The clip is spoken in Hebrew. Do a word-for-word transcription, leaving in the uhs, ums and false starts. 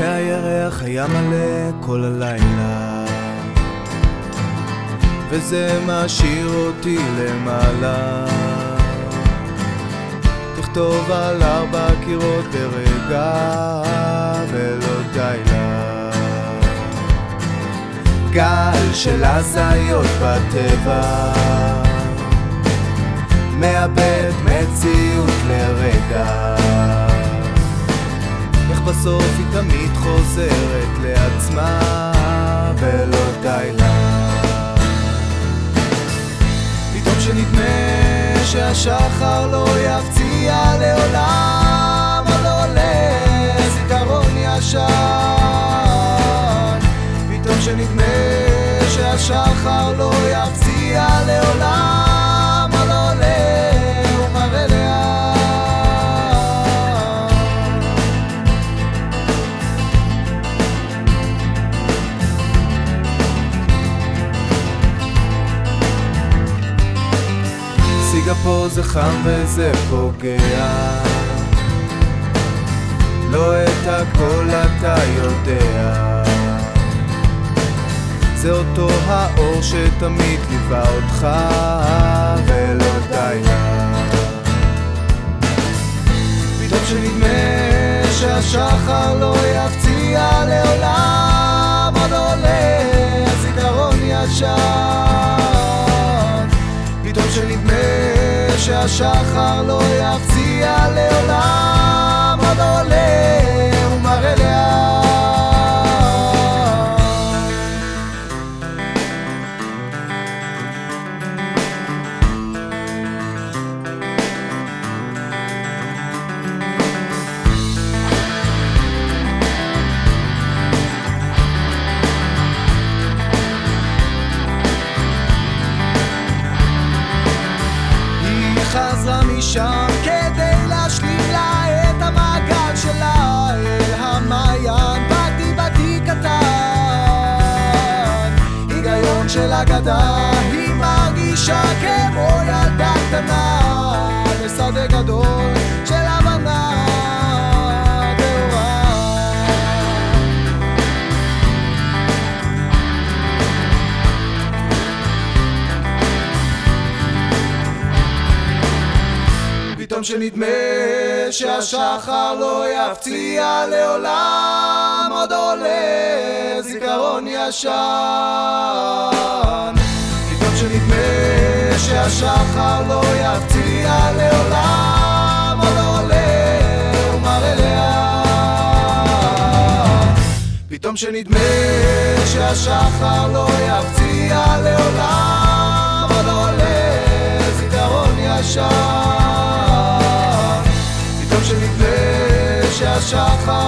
והירח היה מלא כל הלילה, וזה משאיר אותי למעלה. תכתוב על ארבע קירות ברגע ולא די לה. גל של הזיות בטבע מאבד מציאות לרגע, איך בסוף היא תמיד חוזרת לעצמה ולא די לה. פתאום שנדמה שהשחר לא יפציע לעולם, עוד עולה זיכרון ישן. פתאום שנדמה שהשחר לא יפציע לעולם, עוד עולה ומראה לאן. סיגפור זה חם וזה פוגע, לא את הכל אתה יודע, זה אותו האור שתמיד ליווה אותך ולא די לה. פתאום שנדמה שהשחר לא יפציע לעולם, עוד עולה הזיכרון ישן. פתאום שנדמה שהשחר לא יפציע לעולם, עוד עולה ומראה לאן. חזרה משם כדי להשלים לה את המעגל שלה אל המעיין. באתי באתי קטן, היגיון של אגדה, היא מרגישה כמו ילדה קטנה לשדה גדול של הבנה טהורה. פתאום שנדמה שהשחר לא יפציע לעולם, עוד עולה זיכרון ישן. פתאום שנדמה שהשחר לא יפציע לעולם, עוד עולה ומראה לאן. פתאום שנדמה שהשחר לא יפציע לעולם, עוד עולה זיכרון ישן. פתאום שנדמה שהשחר